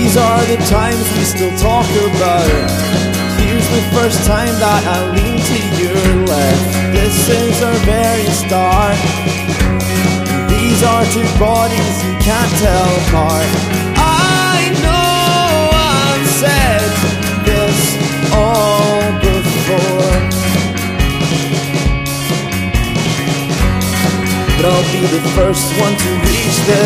These are the times we still talk about. Here's the first time that I lean to your left. This is our very start. These are two bodies you can't tell apart. I know I've said this all before, but I'll be the first one to reach the